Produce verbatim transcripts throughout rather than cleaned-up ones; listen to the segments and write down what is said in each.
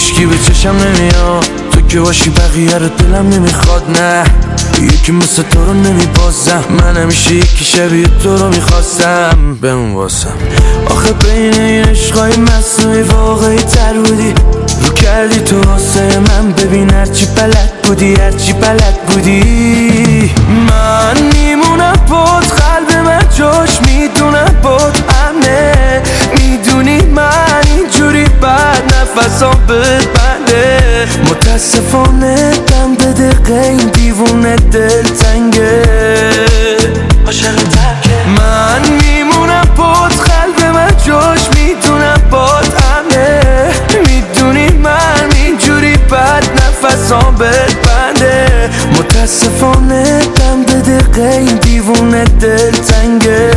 هیچکی به چشم نمیاد، تو که باشی بقیه رو دلم نمیخواد. نه یکی مثل تو رو نمیبازم، من همیشه یکی شبیه تو رو میخواستم بمون واسم. آخه بین این عشقای مصنوعی واقعی تر بودی، رو کردی تو واسه من. ببین هرچی بلد بودی، هرچی بلد بودی. من میمونم بود، قلب من جاش میدونم بود امنه. میدونی من اینجوری بعد نفسام بد بنده. متاسفانه دم به دقیقه این دیوونه دل تنگه، عاشق ترکه. من میمونم بود، قلب من جاش میدونم بود امنه. میدونی من اینجوری بعد نفسام بد بنده. متاسفانه دم به دقیقه این دیوونه دل تنگه.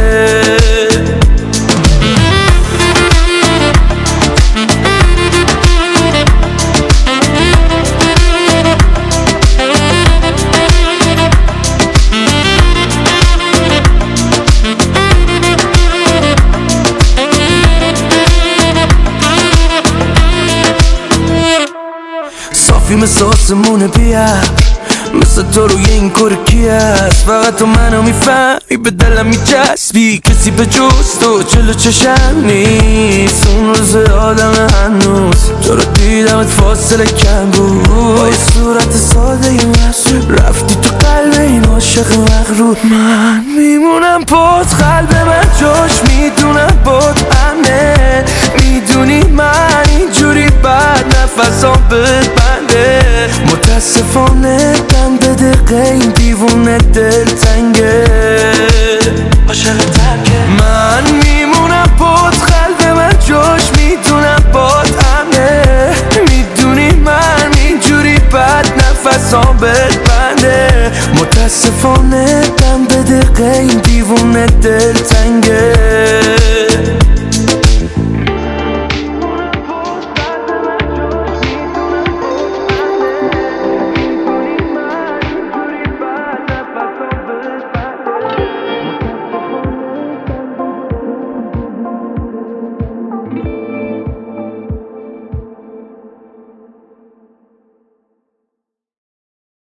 صافی مثل آسمون بیا، مثل تو روی این کار کی هست؟ فقط تو منو میفهمی، به دلم میچسبی. کسی به جز تو جلو چشم نیست. اون روز آدم هنوز تو رو دیدمت فاصله کم بود. با یه صورت ساده ی مسئول رفتی تو قلب این عاشق مغرور. من میمونم بود، قلب من جاش میدونم بود امنه. میدونی من اینجوری بعد نفسام بد بنده. متاسفانه دم به دقیقه این دیوونه دل تنگه، عاشق ترکه. من میمونم بود، قلب من جاش میدونم بود امنه. میدونی من اینجوری بعد نفسام بد بنده. متاسفانه دم به دقیقه این دیوونه دل تنگه.